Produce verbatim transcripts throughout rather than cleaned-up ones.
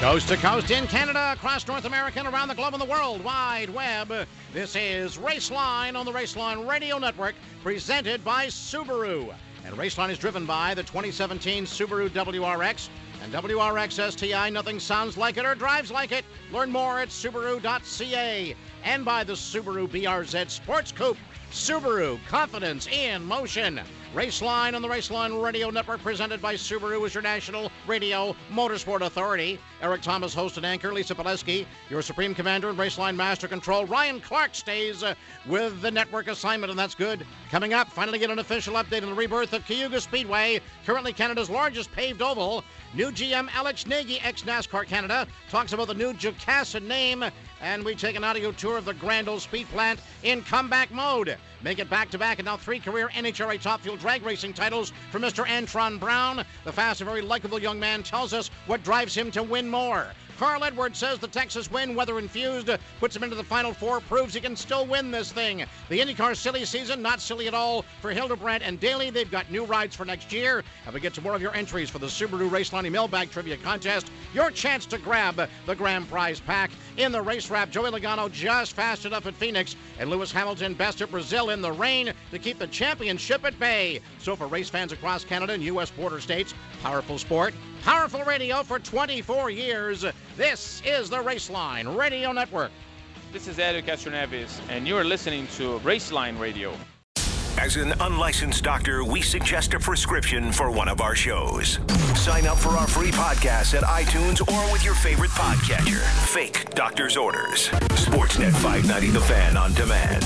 Coast to coast in Canada, across North America, and around the globe on the World Wide Web. This is Raceline on the Raceline Radio Network, presented by Subaru. And Raceline is driven by the twenty seventeen Subaru W R X and W R X S T I. Nothing sounds like it or drives like it. Learn more at Subaru dot C A. And by the Subaru B R Z Sports Coupe. Subaru, confidence in motion. Raceline on the Raceline Radio Network, presented by Subaru, is your national radio motorsport authority. Eric Thomas, host and anchor. Lisa Pileski, your supreme commander and Raceline master control. Ryan Clark stays uh, with the network assignment, and that's good. Coming up, finally get an official update on the rebirth of Cayuga Speedway, currently Canada's largest paved oval. New G M Alex Nagy, ex-NASCAR Canada, talks about the new Jocasta name, and we take an audio tour of the Grand Ole Speed Plant in comeback mode. Make it back-to-back, and now three career N H R A Top Fuel drag racing titles for Mister Antron Brown. The fast and very likable young man tells us what drives him to win more. Carl Edwards says the Texas win, weather infused, puts him into the Final Four, proves he can still win this thing. The IndyCar silly season, not silly at all for Hildebrandt and Daly. They've got new rides for next year. And we get to more of your entries for the Subaru Raceline Mailbag Trivia Contest. Your chance to grab the grand prize pack. In the race wrap, Joey Logano just fast enough at Phoenix, and Lewis Hamilton best at Brazil in the rain to keep the championship at bay. So for race fans across Canada and U S border states, powerful sport, powerful radio for twenty-four years. This is the Raceline Radio Network. This is Edu Castroneves, and you are listening to Raceline Radio. As an unlicensed doctor, we suggest a prescription for one of our shows. Sign up for our free podcast at iTunes or with your favorite podcatcher. Fake doctor's orders. Sportsnet five ninety The Fan on demand.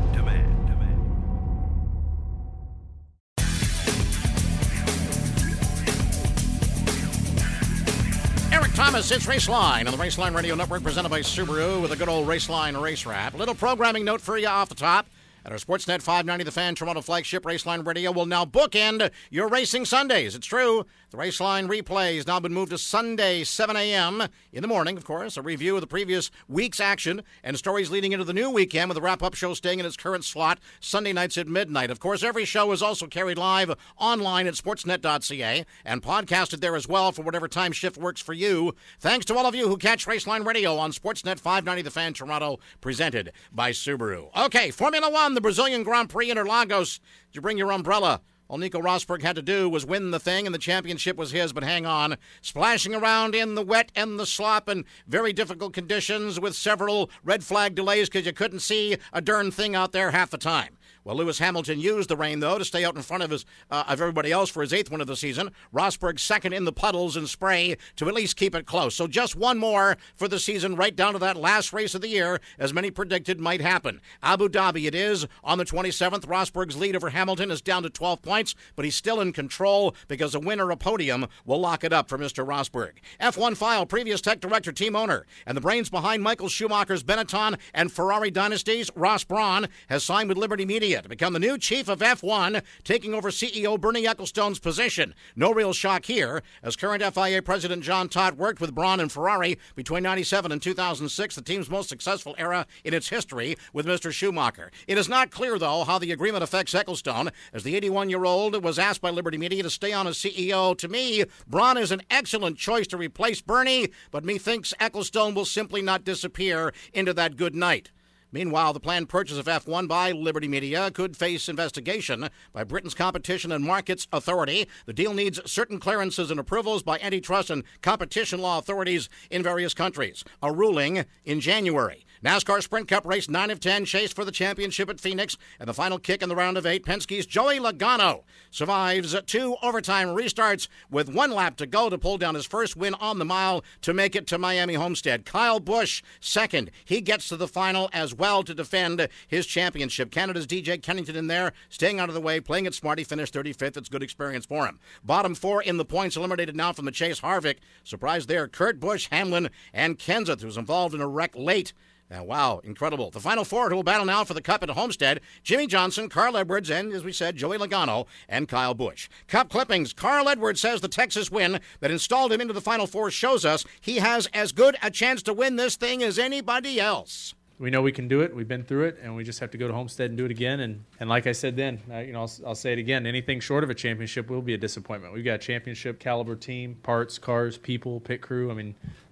Eric Thomas, it's Raceline on the Raceline Radio Network, presented by Subaru with a good old Raceline race wrap. A little programming note for you off the top. At our Sportsnet five ninety The Fan Toronto flagship, Raceline Radio will now bookend your racing Sundays. It's true. The Raceline replay has now been moved to Sunday, seven a.m. in the morning, of course. A review of the previous week's action and stories leading into the new weekend, with the wrap-up show staying in its current slot Sunday nights at midnight. Of course, every show is also carried live online at sportsnet dot c a and podcasted there as well for whatever time shift works for you. Thanks to all of you who catch Raceline Radio on Sportsnet five ninety The Fan Toronto, presented by Subaru. Okay, Formula One, the Brazilian Grand Prix Interlagos. Did you bring your umbrella? All Nico Rosberg had to do was win the thing, and the championship was his, but hang on. Splashing around in the wet and the slop and very difficult conditions with several red flag delays because you couldn't see a darn thing out there half the time. Well, Lewis Hamilton used the rain, though, to stay out in front of his uh, of everybody else for his eighth win of the season. Rosberg second in the puddles and spray to at least keep it close. So just one more for the season, right down to that last race of the year, as many predicted might happen. Abu Dhabi it is on the twenty-seventh. Rosberg's lead over Hamilton is down to twelve points, but he's still in control because a win or a podium will lock it up for Mister Rosberg. F one file, previous tech director, team owner, and the brains behind Michael Schumacher's Benetton and Ferrari dynasties, Ross Brawn, has signed with Liberty Media to become the new chief of F one, taking over C E O Bernie Ecclestone's position. No real shock here, as current F I A President John Todt worked with Brawn and Ferrari between ninety-seven and two thousand six, the team's most successful era in its history with Mister Schumacher. It is not clear, though, how the agreement affects Ecclestone, as the eighty-one-year-old was asked by Liberty Media to stay on as C E O. To me, Brawn is an excellent choice to replace Bernie, but methinks Ecclestone will simply not disappear into that good night. Meanwhile, the planned purchase of F one by Liberty Media could face investigation by Britain's Competition and Markets Authority. The deal needs certain clearances and approvals by antitrust and competition law authorities in various countries. A ruling in January. NASCAR Sprint Cup race nine of ten, chased for the championship at Phoenix, and the final kick in the round of eight. Penske's Joey Logano survives two overtime restarts with one lap to go to pull down his first win on the mile to make it to Miami Homestead. Kyle Busch second. He gets to the final as well to defend his championship. Canada's D J Kennington in there, staying out of the way, playing it smart. He finished thirty-fifth. It's good experience for him. Bottom four in the points, eliminated now from the chase. Harvick, surprise there. Kurt Busch, Hamlin, and Kenseth, who's involved in a wreck late. Uh, wow, incredible. The final four who will battle now for the Cup at Homestead: Jimmy Johnson, Carl Edwards, and, as we said, Joey Logano and Kyle Busch. Cup clippings. Carl Edwards says the Texas win that installed him into the Final Four shows us he has as good a chance to win this thing as anybody else. We know we can do it. We've been through it, and we just have to go to Homestead and do it again. And, and like I said then, uh, you know, I'll, I'll say it again, anything short of a championship will be a disappointment. We've got a championship caliber team, parts, cars, people, pit crew. I mean,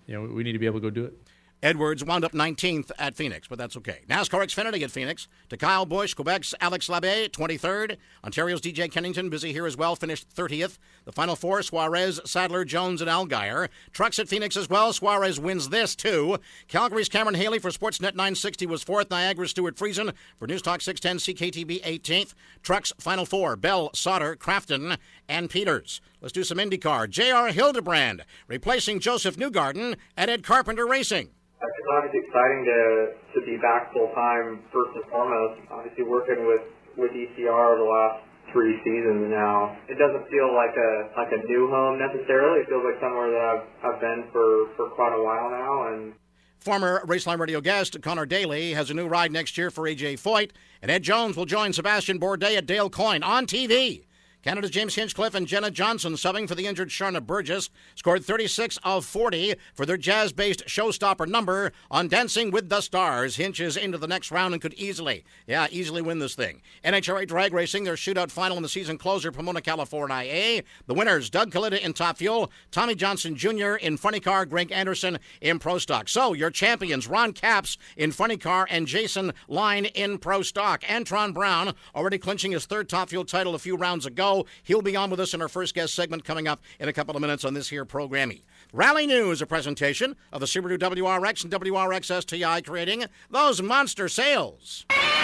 you know, we need to be able to go do it. Edwards wound up nineteenth at Phoenix, but that's okay. NASCAR Xfinity at Phoenix. To Kyle Busch, Quebec's Alex Labbé, twenty-third. Ontario's D J Kennington, busy here as well, finished thirtieth. The final four, Suarez, Sadler, Jones, and Allgaier. Trucks at Phoenix as well. Suarez wins this, too. Calgary's Cameron Haley for Sportsnet nine sixty was fourth. Niagara's Stuart Friesen for News Talk six ten C K T V eighteenth. Trucks, final four, Bell, Sauter, Crafton, and Peters. Let's do some IndyCar. J R Hildebrand replacing Joseph Newgarden at Ed Carpenter Racing. It's obviously exciting to to be back full time first and foremost. Obviously working with, with E C R the last three seasons now. It doesn't feel like a like a new home necessarily. It feels like somewhere that I've I've been for, for quite a while now. And former Raceline Radio guest Connor Daly has a new ride next year for A J Foyt, and Ed Jones will join Sebastian Bourdais at Dale Coyne on T V. Canada's James Hinchcliffe and Jenna Johnson, subbing for the injured Sharna Burgess, scored thirty-six of forty for their jazz-based showstopper number on Dancing with the Stars. Hinch is into the next round and could easily, yeah, easily win this thing. N H R A Drag Racing, their shootout final in the season closer, Pomona, California. The winners, Doug Kalita in Top Fuel, Tommy Johnson Junior in Funny Car, Greg Anderson in Pro Stock. So, your champions, Ron Capps in Funny Car and Jason Line in Pro Stock. Antron Brown, already clinching his third Top Fuel title a few rounds ago. He'll be on with us in our first guest segment coming up in a couple of minutes on this here programming. Rally News, a presentation of the Subaru W R X and W R X S T I, creating those monster sales.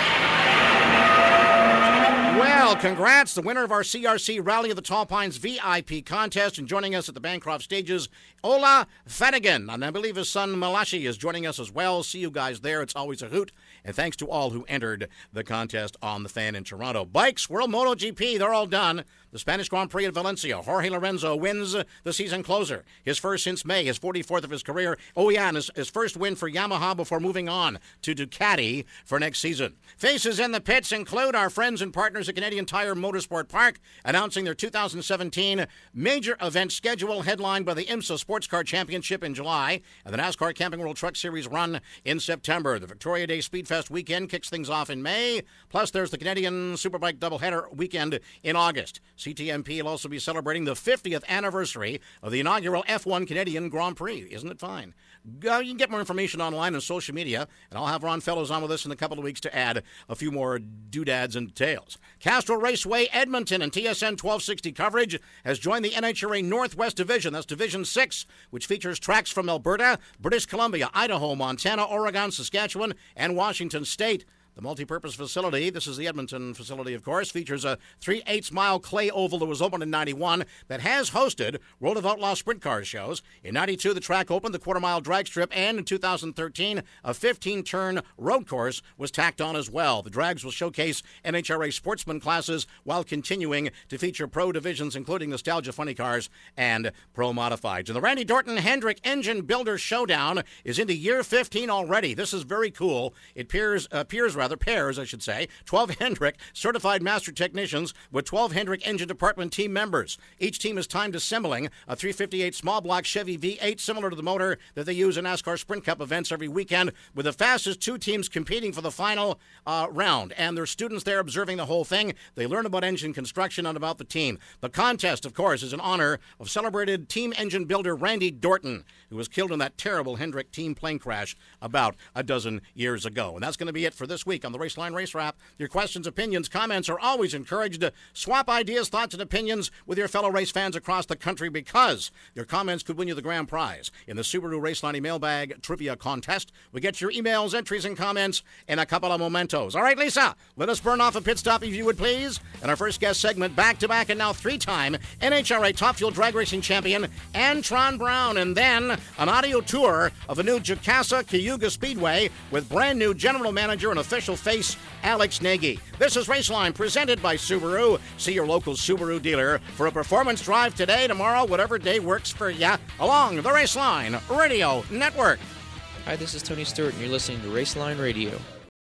Well, congrats. The winner of our C R C Rally of the Tall Pines V I P contest, and joining us at the Bancroft stages, Ola Fadigan. And I believe his son Malashi is joining us as well. See you guys there. It's always a hoot. And thanks to all who entered the contest on the Fan in Toronto. Bikes, World MotoGP, they're all done. The Spanish Grand Prix at Valencia. Jorge Lorenzo wins the season closer. His first since May, his forty-fourth of his career. Oh, yeah, and his, his first win for Yamaha before moving on to Ducati for next season. Faces in the pits include our friends and partners at Canadian Tire Motorsport Park, announcing their two thousand seventeen major event schedule, headlined by the IMSA Sports Car Championship in July and the NASCAR Camping World Truck Series run in September. The Victoria Day Speedfest weekend kicks things off in May. Plus, there's the Canadian Superbike doubleheader weekend in August. C T M P will also be celebrating the fiftieth anniversary of the inaugural F one Canadian Grand Prix. Isn't it fine? Uh, you can get more information online on social media, and I'll have Ron Fellows on with us in a couple of weeks to add a few more doodads and details. Castrol Raceway Edmonton and T S N twelve sixty coverage has joined the N H R A Northwest Division. That's Division six, which features tracks from Alberta, British Columbia, Idaho, Montana, Oregon, Saskatchewan, and Washington State. The multi-purpose facility, this is the Edmonton facility, of course, features a three eighths mile clay oval that was opened in ninety-one that has hosted World of Outlaw sprint car shows. In ninety-two, the track opened the quarter-mile drag strip, and in two thousand thirteen, a fifteen-turn road course was tacked on as well. The drags will showcase N H R A sportsman classes while continuing to feature pro divisions, including Nostalgia Funny Cars and Pro Modifieds. And the Randy Dorton Hendrick Engine Builder Showdown is into year fifteen already. This is very cool. It appears, appears rather Rather, pairs, I should say, twelve Hendrick certified master technicians with twelve Hendrick engine department team members. Each team is timed assembling a three fifty-eight small block Chevy V eight, similar to the motor that they use in NASCAR Sprint Cup events every weekend, with the fastest two teams competing for the final uh, round. And there's students there observing the whole thing. They learn about engine construction and about the team. The contest, of course, is in honor of celebrated team engine builder Randy Dorton, who was killed in that terrible Hendrick team plane crash about a dozen years ago. And that's going to be it for this week on the Raceline Race Wrap. Your questions, opinions, comments are always encouraged. To swap ideas, thoughts, and opinions with your fellow race fans across the country, because your comments could win you the grand prize in the Subaru Raceline Mailbag Trivia Contest. We get your emails, entries, and comments in a couple of mementos. All right, Lisa, let us burn off a pit stop if you would, please. And our first guest segment, back-to-back and now three-time N H R A Top Fuel Drag Racing Champion, Antron Brown. And then an audio tour of the new Jacasa Cayuga Speedway with brand new general manager and official face Alex Nagy. This is Raceline, presented by Subaru. See your local Subaru dealer for a performance drive today, tomorrow, whatever day works for ya, along the Raceline Radio Network. Hi, this is Tony Stewart, and you're listening to Raceline Radio.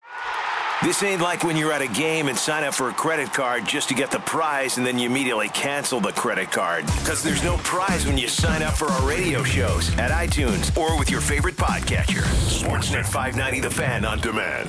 This ain't like when you're at a game and sign up for a credit card just to get the prize and then you immediately cancel the credit card. Because there's no prize when you sign up for our radio shows at iTunes or with your favorite podcatcher. Sportsnet five ninety The Fan on demand.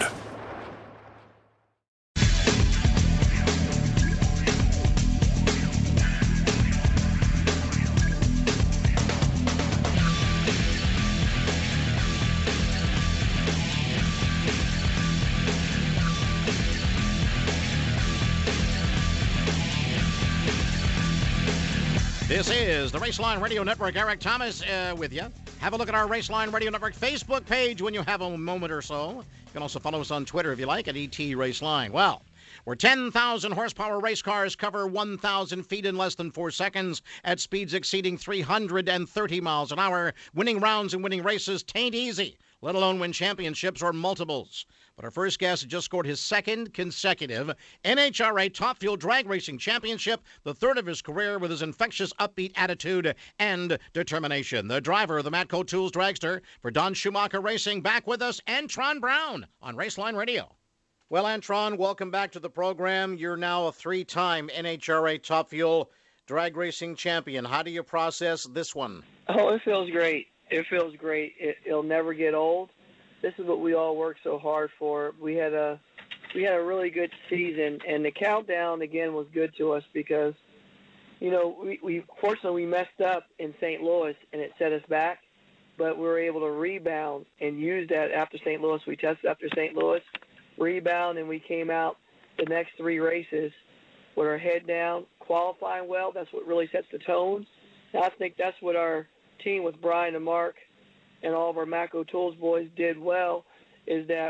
This is the Raceline Radio Network. Eric Thomas uh, with you. Have a look at our Raceline Radio Network Facebook page when you have a moment or so. You can also follow us on Twitter if you like at E T Raceline. Well, where ten thousand horsepower race cars cover one thousand feet in less than four seconds at speeds exceeding three hundred thirty miles an hour, winning rounds and winning races tain't easy, let alone win championships or multiples. But our first guest just scored his second consecutive N H R A Top Fuel Drag Racing Championship, the third of his career, with his infectious upbeat attitude and determination. The driver of the Matco Tools Dragster for Don Schumacher Racing, back with us, Antron Brown on Raceline Radio. Well, Antron, welcome back to the program. You're now a three-time N H R A Top Fuel Drag Racing Champion. How do you process this one? Oh, it feels great. It feels great. It, it'll never get old. This is what we all worked so hard for. We had a we had a really good season, and the countdown again was good to us because, you know, we, we fortunately we messed up in Saint Louis and it set us back, but we were able to rebound and use that after Saint Louis. We tested after Saint Louis, rebound, and we came out the next three races with our head down, qualifying well. That's what really sets the tone. And I think that's what our team with Brian and Mark and all of our Matco Tools boys did well, is that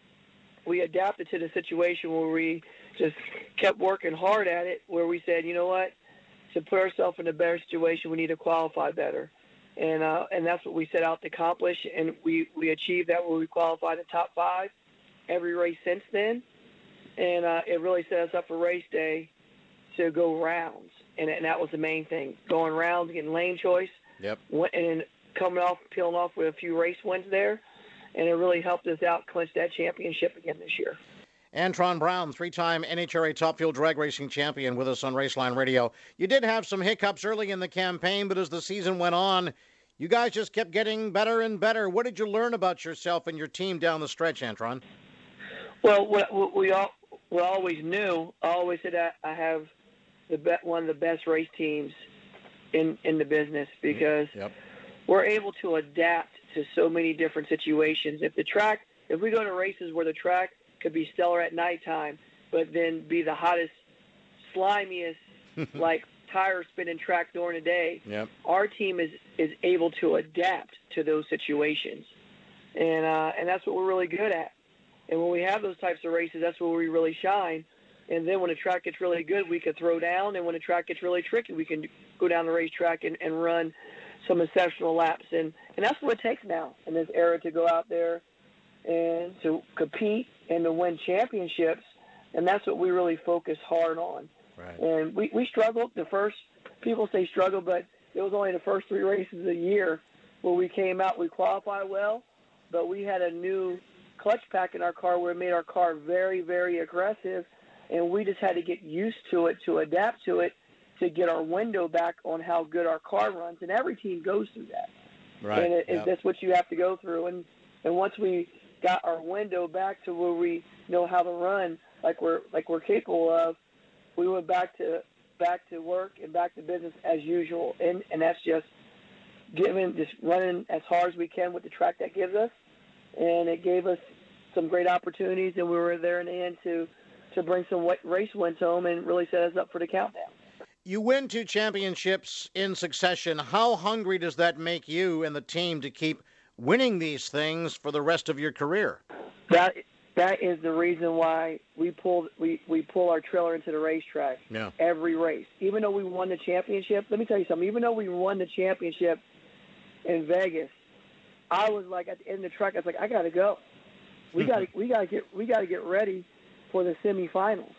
we adapted to the situation where we just kept working hard at it, where we said, you know what, to put ourselves in a better situation, we need to qualify better. And uh, and that's what we set out to accomplish, and we, we achieved that where we qualified in top five every race since then. And uh, it really set us up for race day to go rounds, and, and that was the main thing, going rounds, getting lane choice. Yep. And coming off, peeling off with a few race wins there, and it really helped us out clinch that championship again this year. Antron Brown, three-time N H R A Top Fuel Drag Racing Champion, with us on Raceline Radio. You did have some hiccups early in the campaign, but as the season went on, you guys just kept getting better and better. What did you learn about yourself and your team down the stretch, Antron? Well, what we all we always knew, I always said that I have the be, one of the best race teams in, in the business, because yep. we're able to adapt to so many different situations. If the track, if we go to races where the track could be stellar at nighttime, but then be the hottest, slimiest, like tire spinning track during the day, yep. our team is, is able to adapt to those situations. And uh, and that's what we're really good at. And when we have those types of races, that's where we really shine. And then when the track gets really good, we can throw down. And when the track gets really tricky, we can go down the racetrack and, and run some exceptional laps. And, and that's what it takes now in this era, to go out there and to compete and to win championships. And that's what we really focus hard on. Right. And we, we struggled the first, people say struggle, but it was only the first three races of the year where we came out, we qualified well, but we had a new clutch pack in our car where it made our car very, very aggressive, and we just had to get used to it, to adapt to it, to get our window back on how good our car runs. And every team goes through that. Right. And it, yep. that's what you have to go through. And and once we got our window back to where we know how to run like we're like we're capable of, we went back to back to work and back to business as usual. And and that's just giving, just running as hard as we can with the track that gives us. And it gave us some great opportunities, and we were there in the end to, to bring some race wins home and really set us up for the countdown. You win two championships in succession. How hungry does that make you and the team to keep winning these things for the rest of your career? That that is the reason why we pulled we, we pull our trailer into the racetrack yeah. every race. Even though we won the championship, let me tell you something. Even though we won the championship in Vegas, I was like at the end of the track, I was like, I gotta go. We gotta we gotta get we gotta get ready for the semifinals.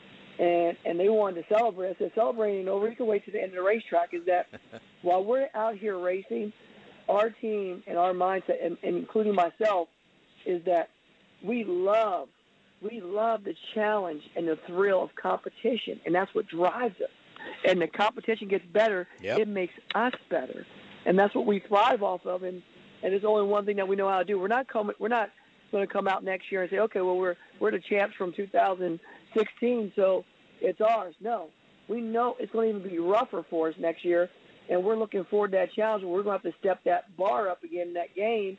And and they wanted to celebrate. I said, celebrating over, you can wait to the end of the racetrack. Is that while we're out here racing, our team and our mindset, and, and including myself, is that we love we love the challenge and the thrill of competition, and that's what drives us. And the competition gets better, yep. it makes us better, and that's what we thrive off of. And and there's only one thing that we know how to do. We're not coming. We're not going to come out next year and say, okay, well we're we're the champs from two thousand sixteen, so it's ours. No, we know it's going to even be rougher for us next year, and we're looking forward to that challenge. We're going to have to step that bar up again in that game,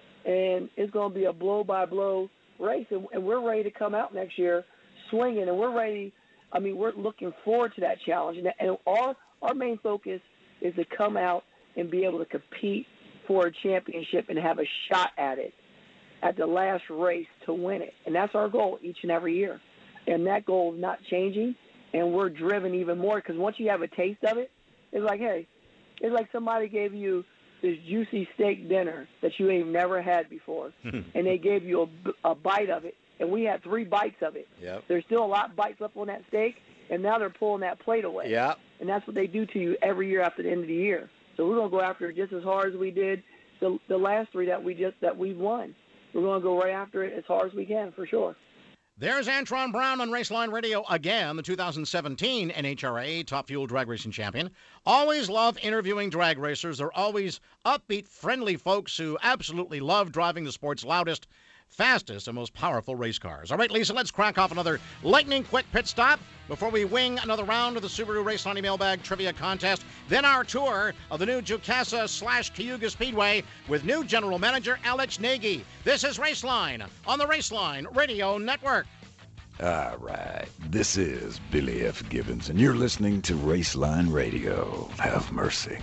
and it's going to be a blow-by-blow race, and, and we're ready to come out next year swinging, and we're ready I mean, we're looking forward to that challenge. And, and our, our main focus is to come out and be able to compete for a championship and have a shot at it at the last race to win it. And that's our goal each and every year. And that goal is not changing, and we're driven even more because once you have a taste of it, it's like, hey, it's like somebody gave you this juicy steak dinner that you ain't never had before, and they gave you a, a bite of it, and we had three bites of it. Yep. There's still a lot of bites left on that steak, and now they're pulling that plate away. Yep. And that's what they do to you every year after the end of the year. So we're going to go after it just as hard as we did the, the last three that we just that we've won. We're going to go right after it as hard as we can, for sure. There's Antron Brown on Raceline Radio again, the two thousand seventeen N H R A Top Fuel Drag Racing Champion. Always love interviewing drag racers. They're always upbeat, friendly folks who absolutely love driving the sport's loudest, fastest, and most powerful race cars. All right, Lisa, let's crack off another lightning quick pit stop before we wing another round of the Subaru Raceline Mailbag Trivia Contest. Then our tour of the new Jukasa slash Cayuga Speedway with new General Manager Alex Nagy. This is Raceline on the Raceline Radio Network. All right, this is Billy F. Gibbons, and you're listening to Raceline Radio. Have mercy.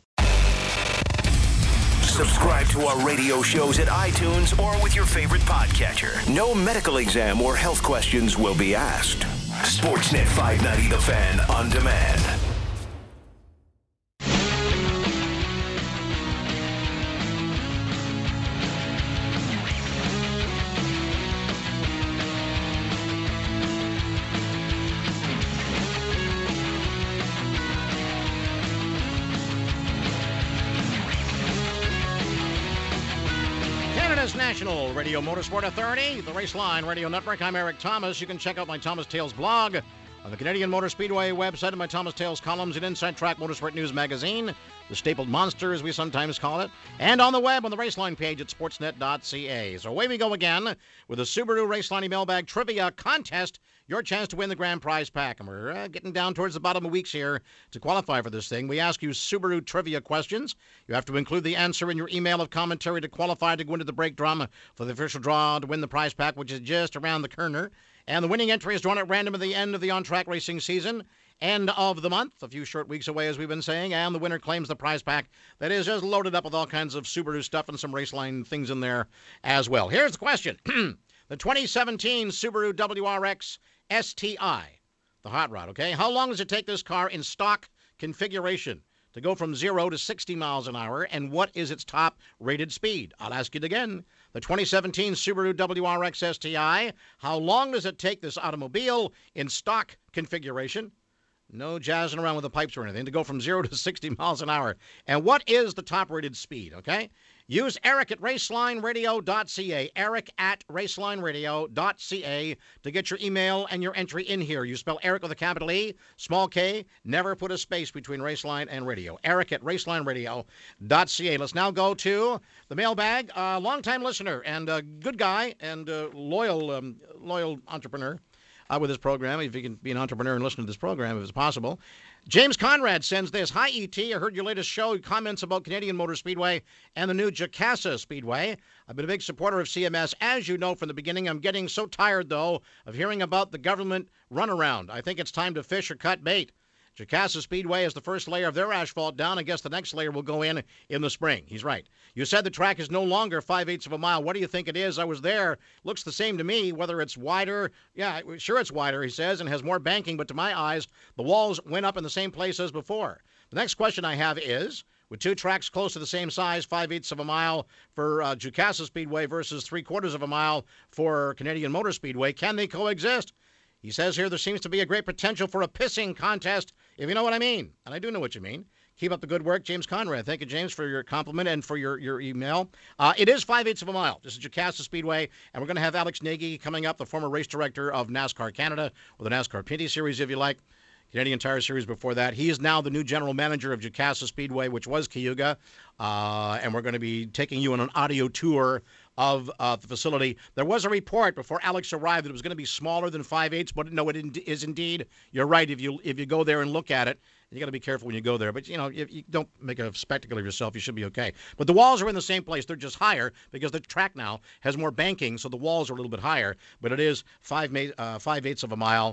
Subscribe to our radio shows at iTunes or with your favorite podcatcher. No medical exam or health questions will be asked. Sportsnet five ninety The Fan on demand. National Radio Motorsport Authority, the Raceline Radio Network. I'm Eric Thomas. You can check out my Thomas Tales blog on the Canadian Motor Speedway website and my Thomas Tales columns in Inside Track Motorsport News Magazine, the Stapled Monster, as we sometimes call it, and on the web on the Raceline page at sportsnet dot c a. So away we go again with the Subaru Raceline Mailbag Trivia Contest. Your chance to win the grand prize pack. And we're uh, getting down towards the bottom of weeks here to qualify for this thing. We ask you Subaru trivia questions. You have to include the answer in your email of commentary to qualify to go into the break drum for the official draw to win the prize pack, which is just around the corner. And the winning entry is drawn at random at the end of the on-track racing season. End of the month, a few short weeks away, as we've been saying, and the winner claims the prize pack that is just loaded up with all kinds of Subaru stuff and some Raceline things in there as well. Here's the question. The twenty seventeen Subaru W R X S T I, the hot rod, okay? How long does it take this car in stock configuration to go from zero to sixty miles an hour, and what is its top rated speed? I'll ask it again. The twenty seventeen Subaru W R X S T I, how long does it take this automobile in stock configuration? No jazzing around with the pipes or anything, to go from zero to sixty miles an hour. And what is the top rated speed, okay? Use Eric at raceline radio dot c a, Eric at raceline radio dot c a to get your email and your entry in here. You spell Eric with a capital E, small k, never put a space between Raceline and radio. Eric at raceline radio dot c a. Let's now go to the mailbag. Uh, longtime listener and a good guy and uh, loyal, um, loyal entrepreneur uh, with this program, if you can be an entrepreneur and listen to this program if it's possible. James Conrad sends this. Hi, E T. I heard your latest show comments about Canadian Motor Speedway and the new Jukasa Speedway. I've been a big supporter of C M S, as you know from the beginning. I'm getting so tired, though, of hearing about the government runaround. I think it's time to fish or cut bait. Jukasa Speedway is the first layer of their asphalt down. I guess the next layer will go in in the spring. He's right. You said the track is no longer five-eighths of a mile. What do you think it is? I was there. Looks the same to me, whether it's wider. Yeah, sure it's wider, he says, and has more banking, but to my eyes, the walls went up in the same place as before. The next question I have is, with two tracks close to the same size, five-eighths of a mile for uh, Jukasa Speedway versus three-quarters of a mile for Canadian Motor Speedway, can they coexist? He says here there seems to be a great potential for a pissing contest, if you know what I mean. And I do know what you mean. Keep up the good work, James Conrad. Thank you, James, for your compliment and for your, your email. Uh, it is five-eighths of a mile. This is Jukasa Speedway, and we're going to have Alex Nagy coming up, the former race director of NASCAR Canada, or the NASCAR Pinty Series, if you like. Canadian Tire Series before that. He is now the new general manager of Jukasa Speedway, which was Cayuga, uh, and we're going to be taking you on an audio tour of uh, the facility. There was a report before Alex arrived that it was going to be smaller than five-eighths, but no, it in- is indeed. You're right. If you if you go there and look at it, You got to be careful when you go there. But, you know, if you don't make a spectacle of yourself, you should be okay. But the walls are in the same place. They're just higher because the track now has more banking, so the walls are a little bit higher. But it is five, uh, five-eighths of a mile,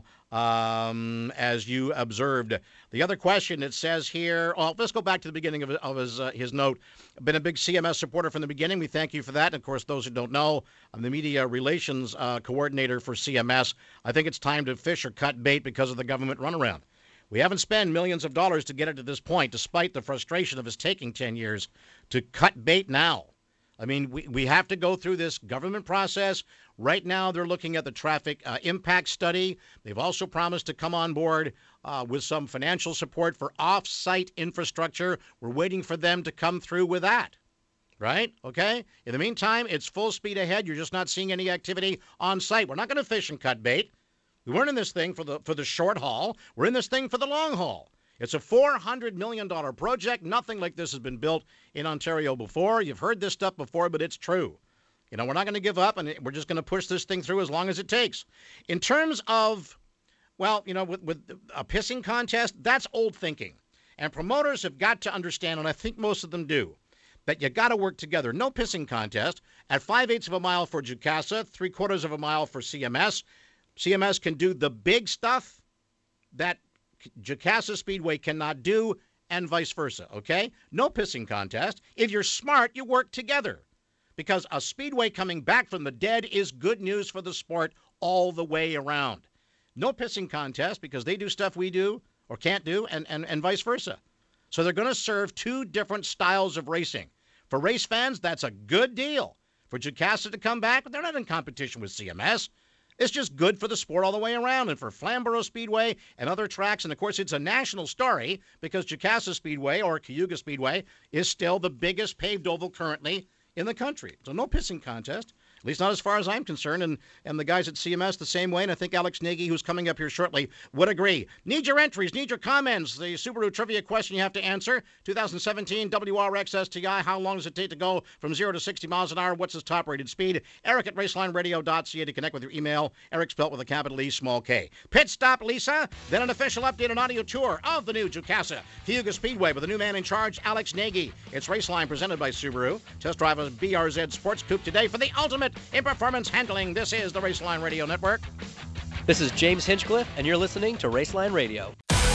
um, as you observed. The other question, it says here, well, let's go back to the beginning of, of his, uh, his note. Been a big C M S supporter from the beginning. We thank you for that. And, of course, those who don't know, I'm the media relations uh, coordinator for C M S. I think it's time to fish or cut bait because of the government runaround. We haven't spent millions of dollars to get it to this point, despite the frustration of us taking ten years to cut bait now. I mean, we, we have to go through this government process. Right now, they're looking at the traffic uh, impact study. They've also promised to come on board uh, with some financial support for off-site infrastructure. We're waiting for them to come through with that. Right? Okay? In the meantime, it's full speed ahead. You're just not seeing any activity on site. We're not going to fish and cut bait. We weren't in this thing for the for the short haul. We're in this thing for the long haul. It's a four hundred million dollars project. Nothing like this has been built in Ontario before. You've heard this stuff before, but it's true. You know, we're not going to give up, and we're just going to push this thing through as long as it takes. In terms of, well, you know, with, with a pissing contest, that's old thinking. And promoters have got to understand, and I think most of them do, that you got to work together. No pissing contest. At five-eighths of a mile for Jukasa, three-quarters of a mile for C M S, C M S can do the big stuff that Jukasa Speedway cannot do, and vice versa, okay? No pissing contest. If you're smart, you work together. Because a speedway coming back from the dead is good news for the sport all the way around. No pissing contest because they do stuff we do or can't do, and, and, and vice versa. So they're going to serve two different styles of racing. For race fans, that's a good deal. For Jukasa to come back, they're not in competition with C M S. It's just good for the sport all the way around, and for Flamborough Speedway and other tracks. And, of course, it's a national story because Jukasa Speedway, or Cayuga Speedway, is still the biggest paved oval currently in the country. So no pissing contest, at least not as far as I'm concerned. And, and the guys at C M S the same way. And I think Alex Nagy, who's coming up here shortly, would agree. Need your entries, need your comments. The Subaru trivia question you have to answer. twenty seventeen W R X S T I. How long does it take to go from zero to sixty miles an hour? What's its top rated speed? Eric at raceline radio dot c a to connect with your email. Eric spelt with a capital E, small k. Pit stop, Lisa. Then an official update and audio tour of the new Jukasa Cayuga Speedway with a new man in charge, Alex Nagy. It's Raceline presented by Subaru. Test drive a B R Z Sports Coupe today for the ultimate in performance handling. This is the Raceline Radio Network. This is James Hinchcliffe, and you're listening to Raceline Radio.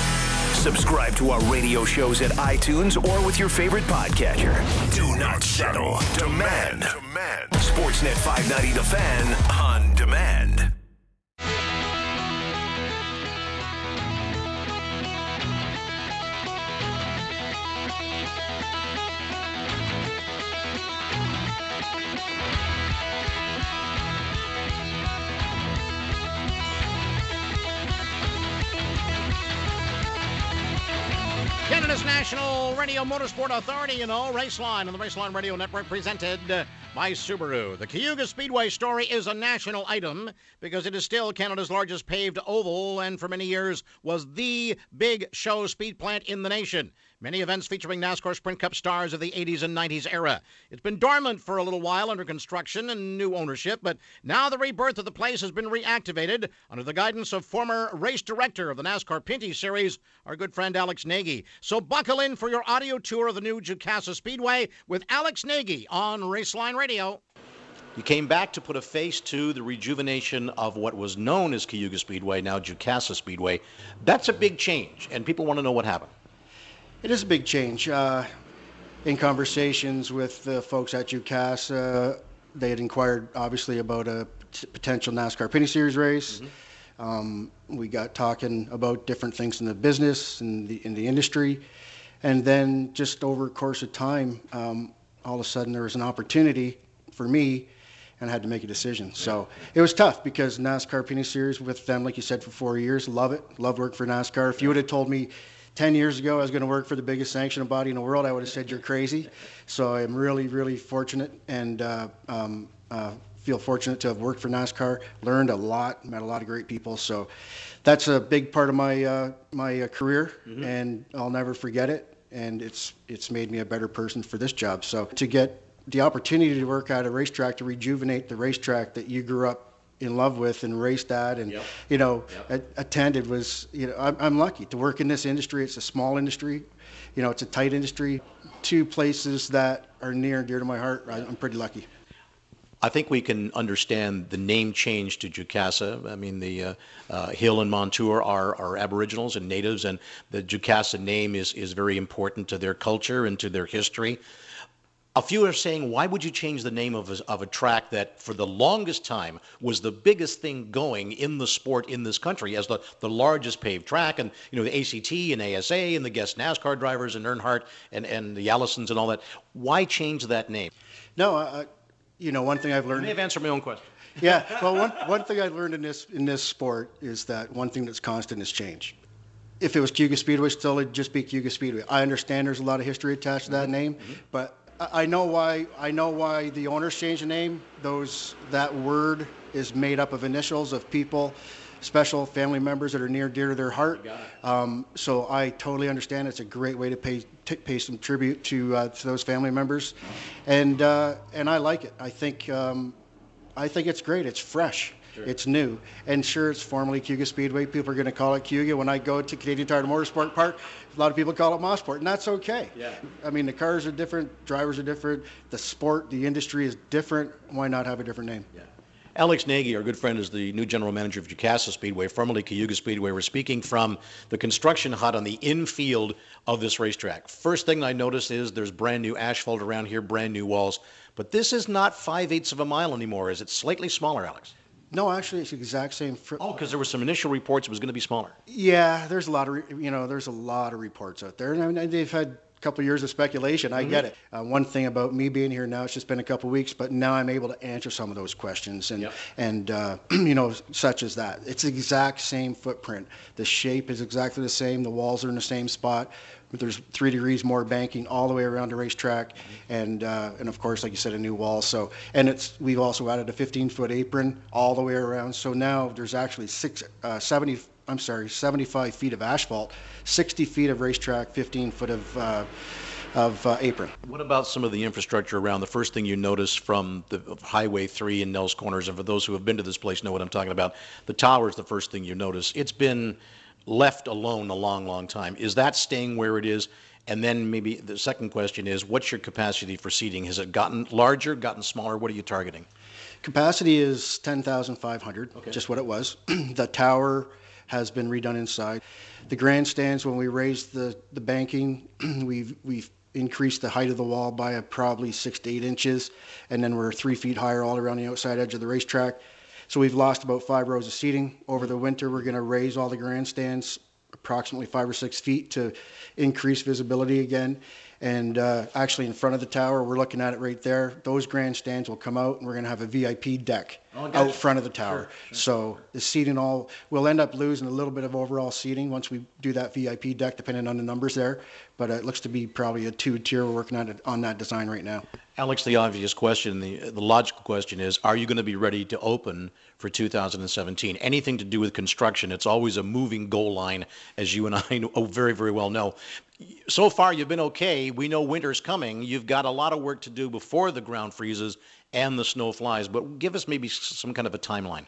Subscribe to our radio shows at iTunes or with your favorite podcatcher. Do not settle. Demand. Demand. Sportsnet five ninety The Fan on demand. Canada's National Radio Motorsport Authority, you know, Raceline on the Raceline Radio Network, presented by Subaru. The Cayuga Speedway story is a national item because it is still Canada's largest paved oval and for many years was the big show speed plant in the nation. Many events featuring NASCAR Sprint Cup stars of the eighties and nineties era. It's been dormant for a little while under construction and new ownership, but now the rebirth of the place has been reactivated under the guidance of former race director of the NASCAR Pinty Series, our good friend Alex Nagy. So buckle in for your audio tour of the new Jukasa Speedway with Alex Nagy on Raceline Radio. You came back to put a face to the rejuvenation of what was known as Cayuga Speedway, now Jukasa Speedway. That's a big change, and people want to know what happened. It is a big change. Uh, in conversations with the folks at Jukasa, they had inquired, obviously, about a t- potential NASCAR Pinty Series race. Mm-hmm. Um, we got talking about different things in the business and the, in the industry. And then just over a course of time, um, all of a sudden there was an opportunity for me, and I had to make a decision. Yeah. So it was tough because NASCAR Pinty Series with them, like you said, for four years, love it, love working for NASCAR. If you would have told me ten years ago I was going to work for the biggest sanctioning body in the world, I would have said you're crazy. So I'm really, really fortunate and uh, um, uh, feel fortunate to have worked for NASCAR, learned a lot, met a lot of great people. So that's a big part of my uh, my uh, career, mm-hmm. and I'll never forget it. And it's it's made me a better person for this job. So to get the opportunity to work at a racetrack to rejuvenate the racetrack that you grew up in love with and raced at and, Yep. you know, Yep. a- attended was, you know, I'm, I'm lucky to work in this industry. It's a small industry. You know, it's a tight industry. Two places that are near and dear to my heart. I, I'm pretty lucky. I think we can understand the name change to Jukasa. I mean, the uh, uh, Hill and Montour are, are Aboriginals and natives, and the Jukasa name is, is very important to their culture and to their history. A few are saying, why would you change the name of a, of a track that for the longest time was the biggest thing going in the sport in this country as the, the largest paved track, and you know the A C T and A S A and the guest NASCAR drivers and Earnhardt and, and the Allisons and all that. Why change that name? No, I, you know, one thing I've learned. I may have answered my own question. Yeah, well, one, one thing I've learned in this in this sport is that one thing that's constant is change. If it was Cayuga Speedway, still it'd just be Cayuga Speedway. I understand there's a lot of history attached to that name, Mm-hmm. but I know why. I know why the owners changed the name. Those that word is made up of initials of people, special family members that are near and dear to their heart. Um, so I totally understand. It's a great way to pay t- pay some tribute to uh, to those family members, and uh, and I like it. I think um, I think it's great. It's fresh. Sure. It's new. And sure, it's formerly Cayuga Speedway. People are going to call it Cayuga. When I go to Canadian Tire Motorsport Park, a lot of people call it Mosport, and that's okay. Yeah. I mean, the cars are different, drivers are different, the sport, the industry is different. Why not have a different name? Yeah. Alex Nagy, our good friend, is the new general manager of Jukasa Speedway, formerly Cayuga Speedway. We're speaking from the construction hut on the infield of this racetrack. First thing I notice is there's brand new asphalt around here, brand new walls. But this is not five-eighths of a mile anymore, is it? Slightly smaller, Alex? No, actually, it's the exact same. Fr- oh, because there were some initial reports it was going to be smaller. Yeah, there's a lot of, re- you know, there's a lot of reports out there. And I mean, they've had a couple of years of speculation. I mm-hmm. get it. Uh, one thing about me being here now, it's just been a couple of weeks, but now I'm able to answer some of those questions and, yep. and uh, you know, such as that. It's the exact same footprint. The shape is exactly the same. The walls are in the same spot. There's three degrees more banking all the way around the racetrack, mm-hmm. and uh, and of course, like you said, a new wall. So, and it's we've also added a fifteen foot apron all the way around. So now there's actually six, uh, seventy. I'm sorry, seventy-five feet of asphalt, sixty feet of racetrack, fifteen foot of uh, of uh, apron. What about some of the infrastructure around? The first thing you notice from the Highway three in Nels Corners, and for those who have been to this place know what I'm talking about, the tower is the first thing you notice. It's been left alone a long, long time. Is that staying where it is? And then maybe the second question is, what's your capacity for seating? Has it gotten larger, gotten smaller? What are you targeting? Capacity is ten thousand five hundred, okay. Just what it was. The tower has been redone inside. The grandstands, when we raised the, the banking, we've, we've increased the height of the wall by a probably six to eight inches, and then we're three feet higher all around the outside edge of the racetrack. So we've lost about five rows of seating. Over the winter, we're going to raise all the grandstands approximately five or six feet to increase visibility again. And uh, actually in front of the tower, we're looking at it right there. Those grandstands will come out, and we're going to have a V I P deck oh, gotcha. out front of the tower. Sure, sure, so sure. the seating all, we'll end up losing a little bit of overall seating once we do that V I P deck, depending on the numbers there. But it looks to be probably a two-tier. We're working on it on that design right now. Alex, the obvious question, the, the logical question is, are you going to be ready to open for two thousand seventeen? Anything to do with construction, it's always a moving goal line, as you and I know, very, very well know. So far, you've been okay. We know winter's coming. You've got a lot of work to do before the ground freezes and the snow flies. But give us maybe some kind of a timeline.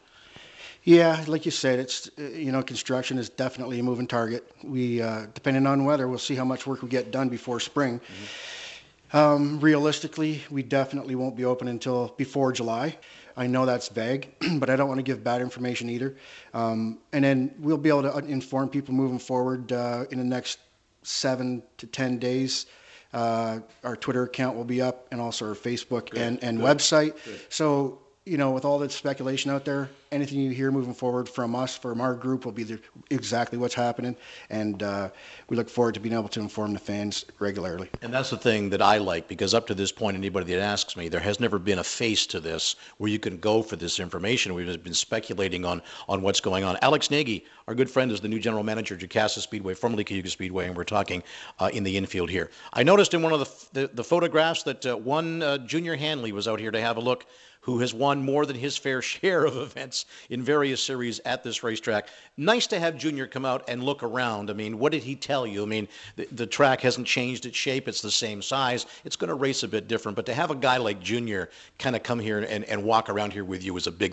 Yeah, like you said, it's you know construction is definitely a moving target. We, uh, depending on weather, we'll see how much work we get done before spring. Mm-hmm. Um, realistically, we definitely won't be open until before July. I know that's vague, but I don't want to give bad information either. Um, and then we'll be able to inform people moving forward uh, in the next seven to ten days. Uh, our Twitter account will be up, and also our Facebook Good. and, and Good. website. Good. So, you know, with all the speculation out there, anything you hear moving forward from us, from our group, will be the, exactly what's happening. And uh, we look forward to being able to inform the fans regularly. And that's the thing that I like, because up to this point, anybody that asks me, there has never been a face to this where you can go for this information. We've been speculating on, on what's going on. Alex Nagy, our good friend, is the new general manager of Jukasa Speedway, formerly Cayuga Speedway, and we're talking uh, in the infield here. I noticed in one of the, the, the photographs that uh, one uh, Junior Hanley was out here to have a look, who has won more than his fair share of events in various series at this racetrack. Nice to have Junior come out and look around. I mean, what did he tell you? I mean, the, the track hasn't changed its shape. It's the same size. It's going to race a bit different. But to have a guy like Junior kind of come here and, and walk around here with you is a big thing.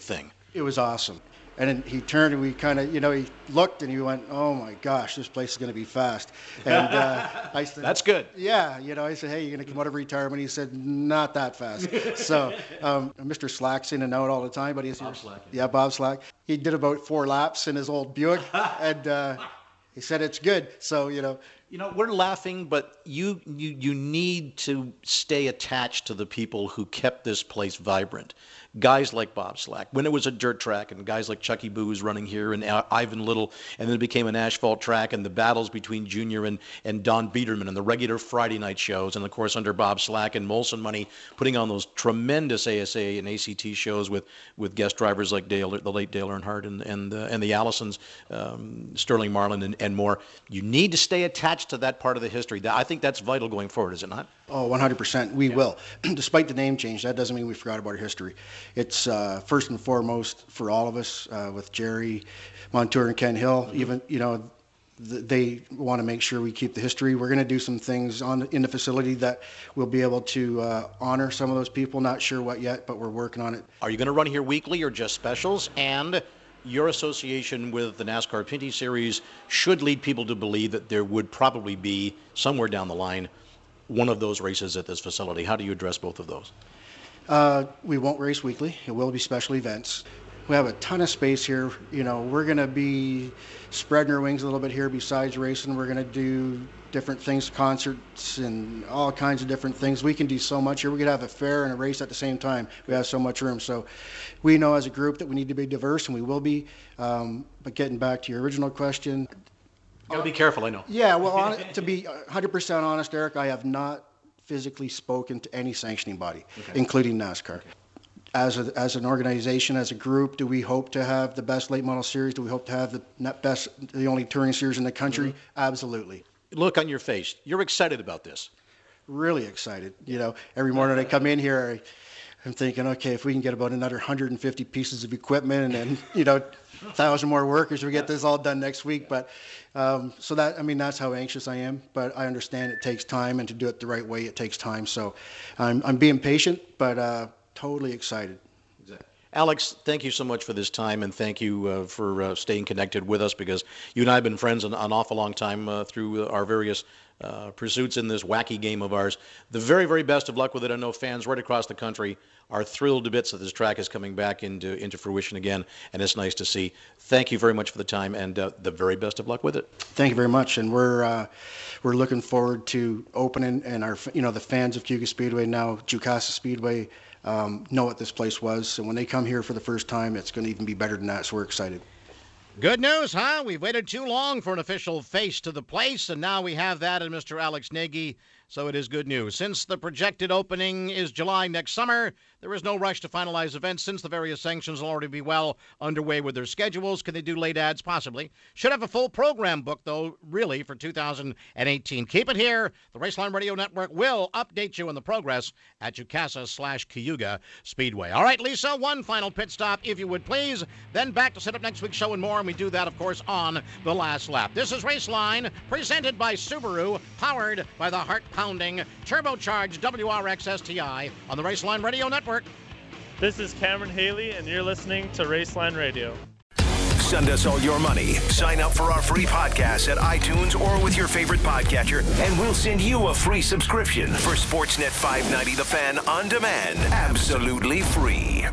It was awesome. And then he turned and we kind of, you know, he looked and he went, oh my gosh, this place is going to be fast. And uh, I said, that's good. Yeah. You know, I said, hey, you're going to come out of retirement? He said, not that fast. So um, Mister Slack's in and out all the time, but he's Bob Slack. Yeah, Bob Slack. He did about four laps in his old Buick and uh, he said, it's good. So, you know. You know, we're laughing, but you, you you need to stay attached to the people who kept this place vibrant. Guys like Bob Slack, when it was a dirt track, and guys like Chucky Booz running here, and Ivan Little, and then it became an asphalt track, and the battles between Junior and, and Don Biederman, and the regular Friday night shows, and of course under Bob Slack and Molson Money putting on those tremendous A S A and A C T shows with, with guest drivers like Dale, the late Dale Earnhardt, and and, uh, and the Allisons, um, Sterling Marlin, and, and more. You need to stay attached to that part of the history. I think that's vital going forward, is it not? Oh, one hundred percent. We yeah. will. Despite the name change, that doesn't mean we forgot about our history. It's uh, first and foremost for all of us, uh, with Jerry Montour and Ken Hill. Mm-hmm. Even, you know, th- they want to make sure we keep the history. We're going to do some things on in the facility that we'll be able to uh, honor some of those people. Not sure what yet, but we're working on it. Are you going to run here weekly or just specials? And your association with the NASCAR Pinty Series should lead people to believe that there would probably be, somewhere down the line, one of those races at this facility. How do you address both of those? Uh, we won't race weekly. It will be special events. We have a ton of space here. You know, we're going to be spreading our wings a little bit here besides racing. We're going to do different things, concerts and all kinds of different things. We can do so much here. We could have a fair and a race at the same time. We have so much room. So we know as a group that we need to be diverse, and we will be. Um, but getting back to your original question. You gotta be careful, I know. Yeah, well, on, to be one hundred percent honest, Eric, I have not physically spoken to any sanctioning body, okay. including NASCAR. Okay. As a, as an organization, as a group, do we hope to have the best late model series? Do we hope to have the best, the only touring series in the country? Mm-hmm. Absolutely. Look on your face. You're excited about this. Really excited. You know, every morning I come in here, I, I'm thinking, okay, if we can get about another one hundred fifty pieces of equipment and then, you know, a thousand more workers, we get this all done next week. But um, so that, I mean, that's how anxious I am. But I understand it takes time, and to do it the right way, it takes time. So I'm, I'm being patient, but uh, totally excited. Exactly. Alex, thank you so much for this time, and thank you uh, for uh, staying connected with us, because you and I have been friends an, an awful long time uh, through our various uh, pursuits in this wacky game of ours. The very, very best of luck with it. I know fans right across the country are thrilled to bits that this track is coming back into into fruition again, and it's nice to see. Thank you very much for the time, and uh, the very best of luck with it. Thank you very much, and we're uh, we're looking forward to opening, and our you know the fans of Cayuga Speedway, now Jukasa Speedway, um, know what this place was, and when they come here for the first time, it's going to even be better than that. So we're excited. Good news, huh? We've waited too long for an official face to the place, and now we have that in Mister Alex Nagy, so it is good news. Since the projected opening is July next summer, there is no rush to finalize events since the various sanctions will already be well underway with their schedules. Can they do late ads? Possibly. Should have a full program book, though, really, for two thousand eighteen. Keep it here. The Raceline Radio Network will update you on the progress at Jukasa slash Cayuga Speedway. All right, Lisa, one final pit stop, if you would, please. Then back to set up next week's show and more, and we do that, of course, on the last lap. This is Raceline, presented by Subaru, powered by the heart-pounding, turbocharged W R X S T I on the Raceline Radio Network. This is Cameron Haley, and you're listening to Raceline Radio. Send us all your money. Sign up for our free podcast at iTunes or with your favorite podcatcher, and we'll send you a free subscription for Sportsnet five ninety The Fan on demand. Absolutely free.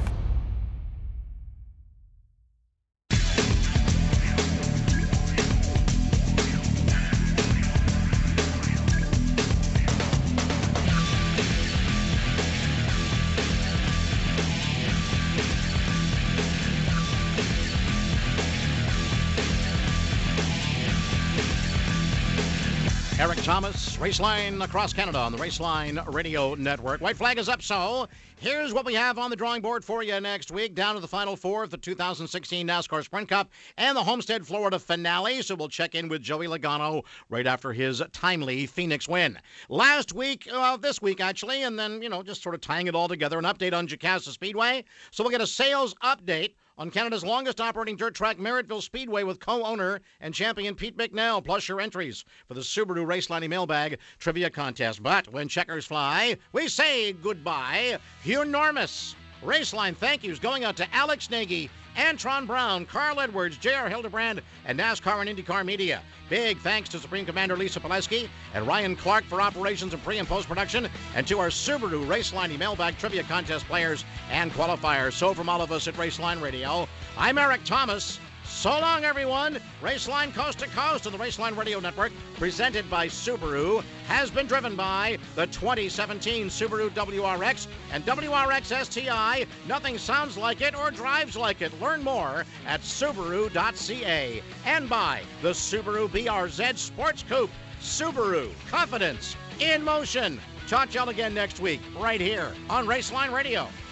Eric Thomas, Raceline across Canada on the Raceline Radio Network. White flag is up, so here's what we have on the drawing board for you next week. Down to the Final Four of the two thousand sixteen NASCAR Sprint Cup and the Homestead, Florida finale. So we'll check in with Joey Logano right after his timely Phoenix win. Last week, uh, this week actually, and then, you know, just sort of tying it all together, an update on Jukasa Speedway. So we'll get a sales update on Canada's longest operating dirt track, Merrittville Speedway, with co-owner and champion Pete McNell, plus your entries for the Subaru Raceline Mailbag Trivia Contest. But when checkers fly, we say goodbye. Enormous. Raceline thank yous going out to Alex Nagy, Antron Brown, Carl Edwards, J R Hildebrand, and NASCAR and IndyCar Media. Big thanks to Supreme Commander Lisa Pileski and Ryan Clark for operations and pre- and post-production, and to our Subaru Raceline Mailbag Trivia Contest players and qualifiers. So from all of us at Raceline Radio, I'm Eric Thomas. So long, everyone. Raceline Coast to Coast on the Raceline Radio Network, presented by Subaru, has been driven by the twenty seventeen Subaru W R X and W R X S T I. Nothing sounds like it or drives like it. Learn more at Subaru dot C A. And by the Subaru B R Z Sports Coupe. Subaru, confidence in motion. Talk to y'all again next week, right here on Raceline Radio.